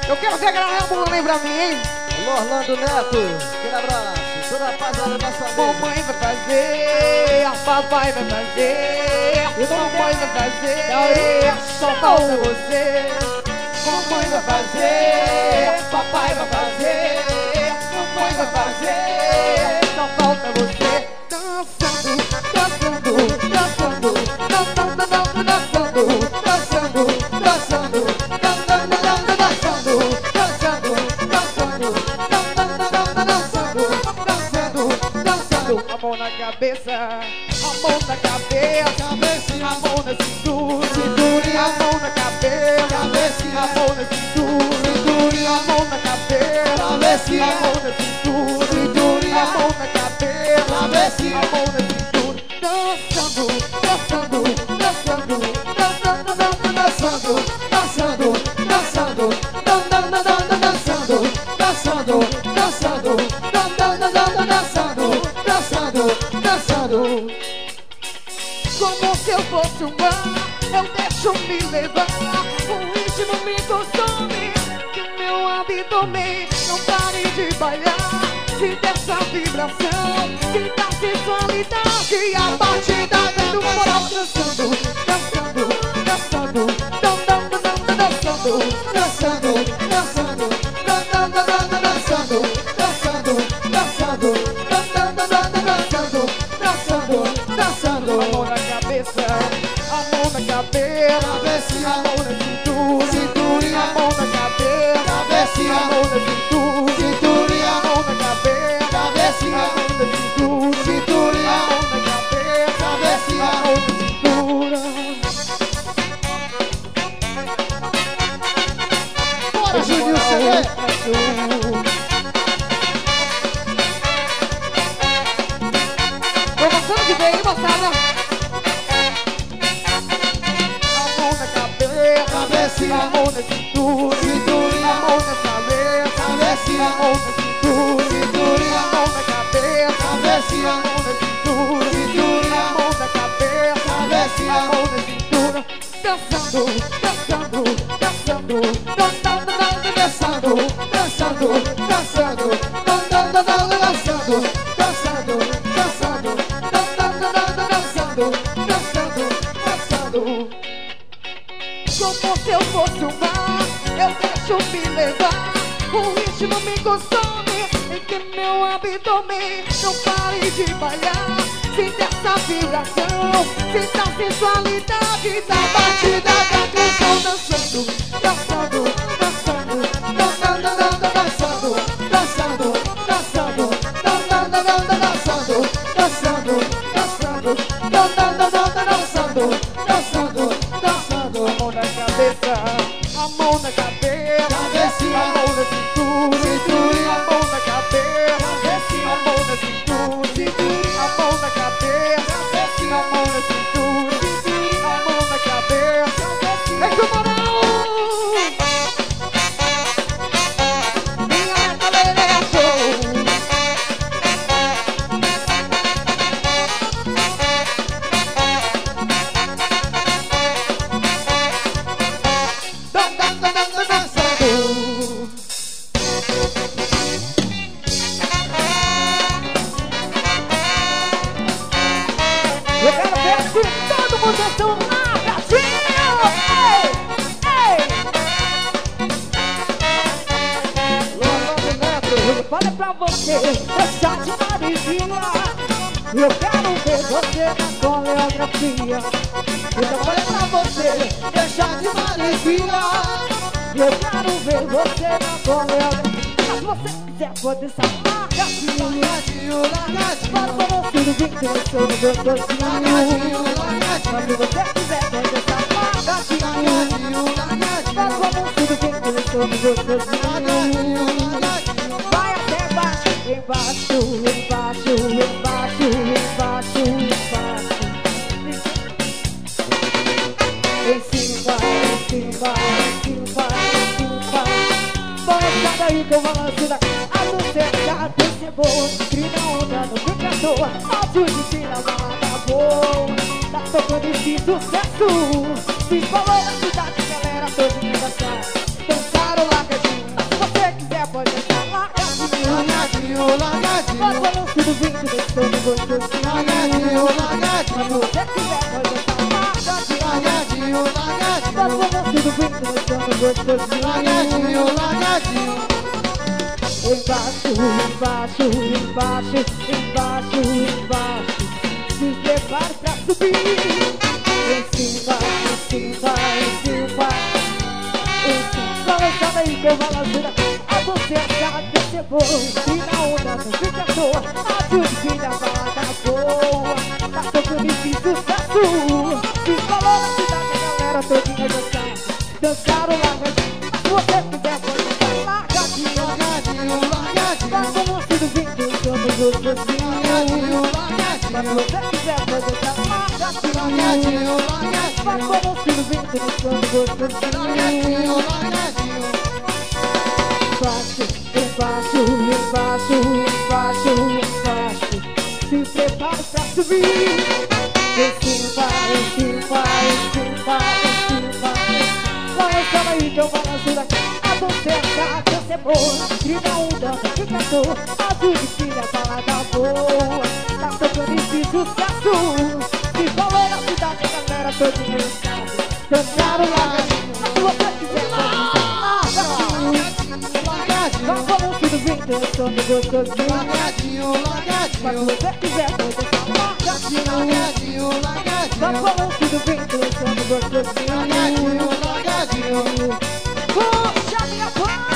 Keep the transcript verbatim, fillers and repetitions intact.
Eu quero ver a galera rebolando aí pra mim, hein? Alô, Orlando Neto, aquele abraço. Toda a rapaziada da sua mesa. Mamãe vai fazer, a papai vai fazer, e mamãe vai fazer, só falta você. Mamãe vai fazer, papai vai fazer, mamãe vai fazer, só falta você. Dançando, dançando, dançando, dançando, dançando, dançando, dançando, dançando, dançando, dançando, dançando, a mão na cabeça, a mão na cabeça, a mão na cintura, a mão na cabeça, a mão na cintura, a mão na cabeça, a mão na cintura, a mão na cabeça, a mão na cintura, dançando, dançando, dançando, dançando, dançando, dançando, dançando, dançando, dançando, dançando, dançando, dançando, dançando. Como se eu fosse um mar, eu deixo me levar, o ritmo me consome, que meu abdômen não pare de bailar. Sinta essa vibração, sinta a sensualidade, a batida do coração. Dançando, dançando, dançando, dançando, dançando, dançando, dançando, dançando, dançando, dançando, dançando, dançando, dançando, a mão na cabeça, a mão na cabeça, a mão na cintura, cintura, a mão na cabeça, cabeça, a mão na cintura, cintura, a mão na cabeça, cabeça, a mão na cintura, cintura, a mão na cabeça, cabeça, a mão na cintura. Bora, Juninho, você promoção de bem, moçada. A mão na cabeça, cabeça, a mão na cintura, cintura, a mão na cabeça, cabeça, a mão na cintura, cintura, a mão na cabeça, cabeça, a mão na cintura, cintura, a mão na cabeça, cabeça, a mão na cintura. Dançando, dançando, dançando, dançando, dançando, dançando, dançando, dançando, dançando, dançando, dançando, dançando, dançando. Como se eu fosse um mar, eu deixo me levar, o ritmo me consome, em que meu abdômen não pare de bailar. Sinta essa vibração, sinta a sensualidade da batida da canção. Dançando, dançando, dançando, dançando, dançando, dançando, dançando, dançando, dançando, dançando, dançando, dançando, dançando, a mão na cabeça, a mão na cabeça, a mão na cintura, cintura, a mão na cabeça, a mão na cintura, cintura, a mão na cabeça, a mão na cintura, cintura, a mão na cabeça. É Tubarão! Minha galera show! Eu quero ver se todo mundo dançou na casinha. Ei, ei. Orlando Neto. Eu falei pra você deixar de marizinha. Eu quero ver você na coreografia. Eu falei pra você deixar de marizinha. Eu quero ver você na coreografia. Se você quiser pode samar gatinho, Largadinho, largadinho, para o nosso vídeo que eu sou no meu docinho. largadinho, largadinho, Se você quiser pode samar gatinho, largadinho, largadinho, para o nosso vídeo que eu sou no meu largadinho, docinho. largadinho. Vai até baixo, embaixo, embaixo, embaixo, embaixo, embaixo. Em cima, em cima, em cima, em cima. Vai cada aí que eu balanço da a não ser já percebeu. Grita onda, não fica à toa. Áudio de tira, mata boa. Tá tocando esse sucesso. Se falou na cidade, galera toda dançar. Dançaram lá, cadinho. largadinho, largadinho. Vai balançando o vento, dançando gostosinho. Largadinho, largadinho. Se você quiser, pode dançar largadinho. Largadinho, largadinho. Vai balançando o vento, dançando gostosinho. Largadinho, largadinho. Embaixo, embaixo, embaixo, embaixo, embaixo. Se prepare pra subir. Em cima, em cima, em cima, em cima. Balançando aí com balançura. A você sabe que você foi. E na onda não fica à toa. A tudo que dá balada boa. Tá tocando esse sucesso. Se falou na cidade, a galera todinha dançando. Dançaram largadinho. Mas se você quiser, pode dançar largadinho. Largadinho, largadinho. Vai balançando o vento, dançando gostosinho. Largadinho, Mas se largadinho. você quiser, pode dançar largadinho. Largadinho, Vai largadinho. balançando o vento, dançando gostosinho. Largadinho, largadinho. Embaixo, embaixo, embaixo, embaixo, embaixo. Se prepara pra subir. Em cima, em cima, em cima, em cima. Balançando aí que eu balanço daqui. A dança, a dança é boa. Grita onda, fica à toa. Azul de filha, balada boa. Tá tocando esse sucesso. Se falou na cidade, a galera todinha dançando. Dançaram largadinho. Mas se você quiser, pode dançar largadinho. Vai balançando o vento, dançando gostosinho. Largadinho, Mas se largadinho. você quiser, pode dançar largadinho. Largadinho, Vai largadinho. balançando o vento, dançando gostosinho. Largadinho, largadinho. Puxa minha voz.